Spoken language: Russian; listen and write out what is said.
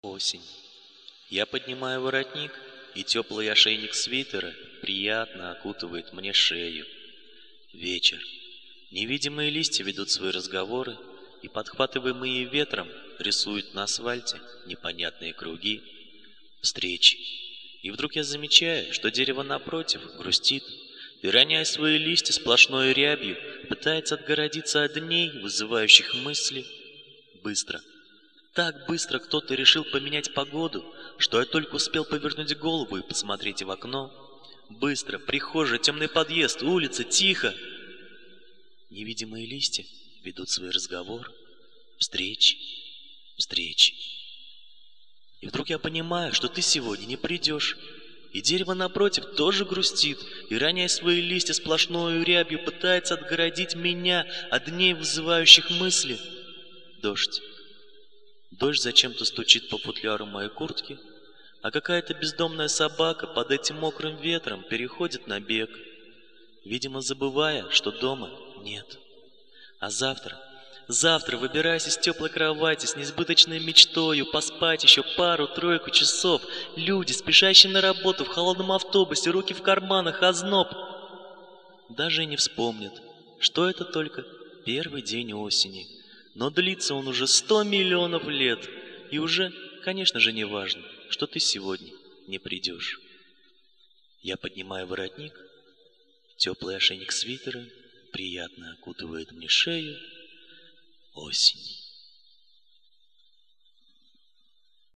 Осень. Я поднимаю воротник, и теплый ошейник свитера приятно окутывает мне шею. Вечер. Невидимые листья ведут свои разговоры, и, подхватываемые ветром, рисуют на асфальте непонятные круги. Встречи. И вдруг я замечаю, что дерево напротив грустит и, роняя свои листья сплошной рябью, пытается отгородиться от дней, вызывающих мысли. Быстро. Так быстро кто-то решил поменять погоду, что я только успел повернуть голову и посмотреть в окно. Быстро, прихожая, темный подъезд, улица, тихо. Невидимые листья ведут свой разговор. Встречи, встречи. И вдруг я понимаю, что ты сегодня не придешь. И дерево напротив тоже грустит, и, роняя свои листья сплошной рябью, пытается отгородить меня от дней, вызывающих мысли. Дождь. Дождь зачем-то стучит по футляру моей куртки, а какая-то бездомная собака под этим мокрым ветром переходит на бег, видимо, забывая, что дома нет. А завтра, выбираясь из теплой кровати с несбыточной мечтою поспать еще пару-тройку часов, люди, спешащие на работу в холодном автобусе, руки в карманах, озноб, даже и не вспомнят, что это только первый день осени. Но длится он уже 100 миллионов лет, и уже, конечно же, не важно, что ты сегодня не придешь. Я поднимаю воротник, теплый ошейник свитера приятно окутывает мне шею. Осень.